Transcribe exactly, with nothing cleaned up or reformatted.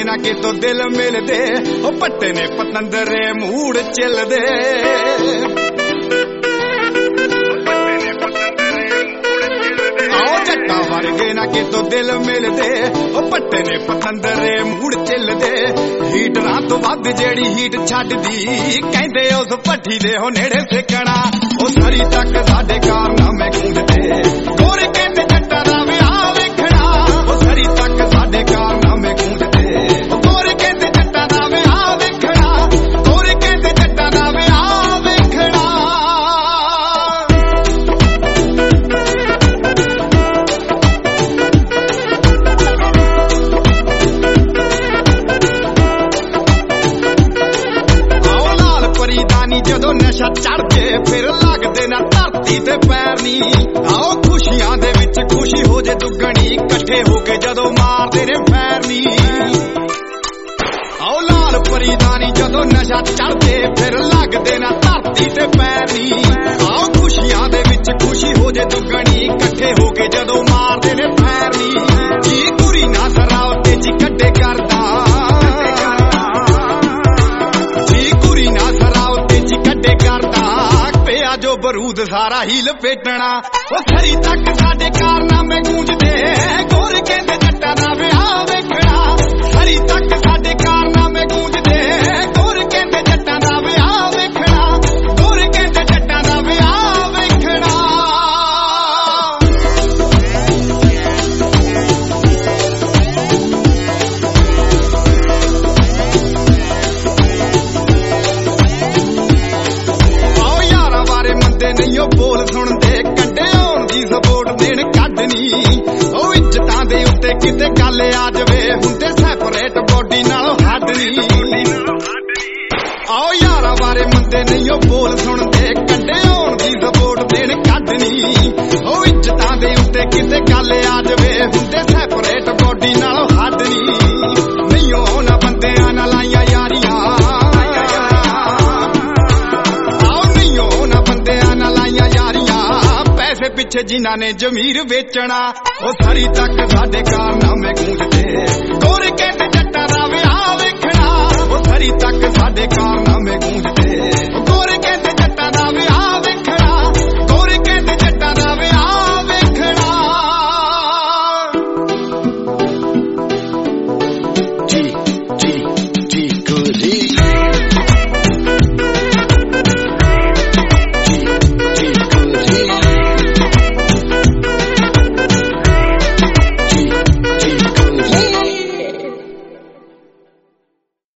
ना कितों दिल मिलदे ओ पट्टे ने पतंदरे मूड चिलदे आओ जट्टा वर्गे ना कितों दिल मिलदे ओ पट्टे ने पतंदरे मूड चिलदे हीटरां तो वध जेड़ी हीट छड्डदी कहंदे उस भट्ठी दे हो नेड़े सिकणा ओ सरी तक साडे कारनामे गूंजदे गोरे कहंदे जट्टा दा विआह वेखणा ओ सरी तक साडे कारनामे गूंजदे ओ गोरे कहंदे जट्टा दा विआह वेखणा गोरे कहंदे जट्टा दा विआह वेखणा आओ लाल परीदानी जदों नशा चढ़दे फिर लगदे ना धरती ते पैर नी आओ खुशियां दे विच खुशी हो जे दुगणी इकट्ठे हो के जदों मारदे ने फैर नी आओ लाल परीदानी जदों नशा चढ़दे फिर लगदे ना धरती ते पैर नी आओ खुशियां दे विच खुशी हो जे दुगणी इकट्ठे हो के जदों मारदे ने फैर नी जी कुरी ना सराव ते जी कड्डे करदा जी कुरी ना सराव ते जी कड्डे करदा पिया जो बरूद सारा ही लपेटना ओ सरी तक साडे कारनामे गूंजदे गोरे कहंदे जट्टा दा विआह वेखणा सरी तक साडे कारनामे गूंजदे गोरे कहंदे जट्टा दा विआह वेखणा गोरे कहंदे जट्टा दा विआह वेखणा आओ यारां बारे मंदे नहीं ओ बोल सुणदे कंडे होण दी सपोर्ट देण कढनी ओ इज्जतां दे उत्ते किते गल आ जवे हुंदे सैपरेट बॉडी नालों हडनी आओ यारां बारे मंदे नहीं ओ बोल सुणदे कंडे होण दी सपोर्ट देण कढनी ओ इज्जतां दे उत्ते किते गल आ जवे हुंदे सैपरेट बॉडी नालों हडनी नहीं ओ ना बंदियां नाल लाइयां यारियां आओ नहीं ओ ना बंदियां नाल लाइयां यारियां पैसे पिछे जिन्हां ने जमीर वेचना ओ सरी तक साडे कारनामे गूंजदे गोरे कहंदे जट्टा दा विआह वेखणा ओ सरी तक साडे कारनामे गूंजदे